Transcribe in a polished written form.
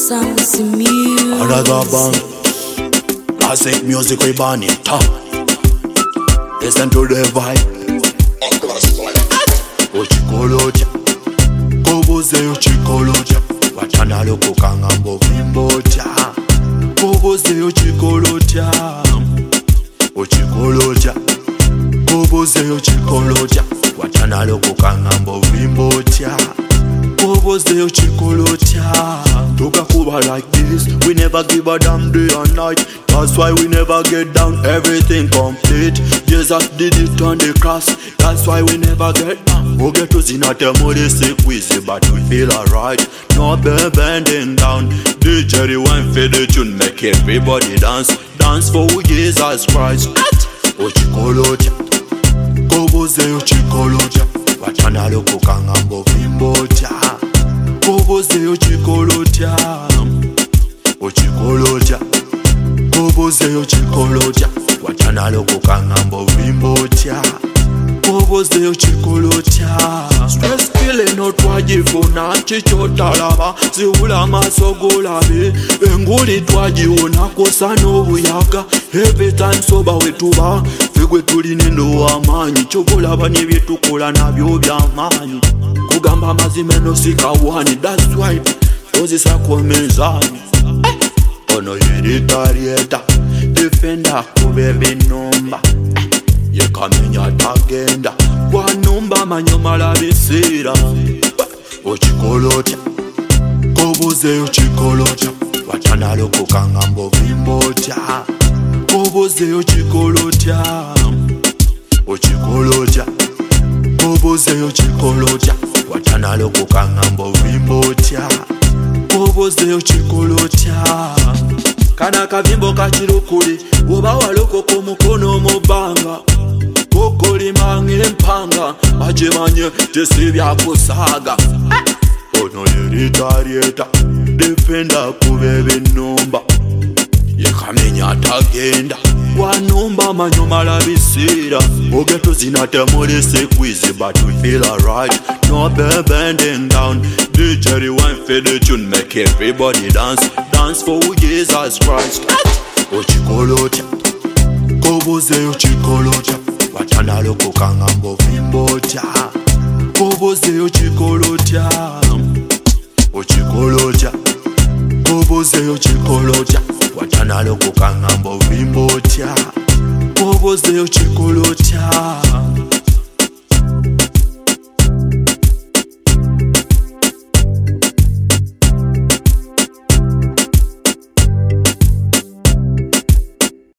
Sounds music. Another bang. Classic music we burn it. Listen to the vibe. Uchikoloja Koboze uchikoloja Wachana loko kangambo vimboja Koboze uchikoloja Uchikoloja Koboze uchikoloja Wachana loko kangambo vimboja Koboze uchikoloja Toka kuba like this We never give a damn day or night. That's why we never get down, everything complete. Jesus did it on the cross. That's why we never get down. We get to zinate mode sick wheezy, but we feel alright. No bending down. DJ rewind for the tune, make everybody dance. Dance for Jesus Christ. Uchikoloja Koboze uchikoloja Wachana loko kangambo vimboja Koboze uchikoloja Uchikoloja Koboze uchikoloja Wachana loko kangambo vimboja Koboze uchikoloja Stress killing otwajifuna chichotalaba Ziula masogolabe Enguli twajiona kosa n'obuyaga Every time soba wetuba Figwe tulinendo amanyi Chokolaba nebyetukola nabyo byamanyi Kugamba mazimeno sikawani That's why ozisa komezani Ono yeritarieta Defender kubebe nomba Yekamenya tagenda Wanumba manyomala bisira Uchikoloja Koboze uchikoloja Wachana loko kangambo vimboja Koboze uchikoloja Uchikoloja Koboze uchikoloja Wachana loko kangambo vimboja Koboze uchikoloja Kana kavimbo kachirukuli Woba waloko kumukono mubanga Kokoli mange mpanga Ajemanye tesibya kusaga Ono yeritarieta Defender kubebe nomba Yekamenya tagenda Wanumba manyomala bisira Ogeto zinate mode sick wheezy But we feel alright No bending down DJ rewind for the tune Make everybody dance Dance for Jesus Christ Uchikoloja Koboze uchikoloja Wachana loko kangambo vimboja Koboze uchikoloja Uchikoloja Koboze uchikoloja Wachana loko kangambo vimboja Koboze uchikoloja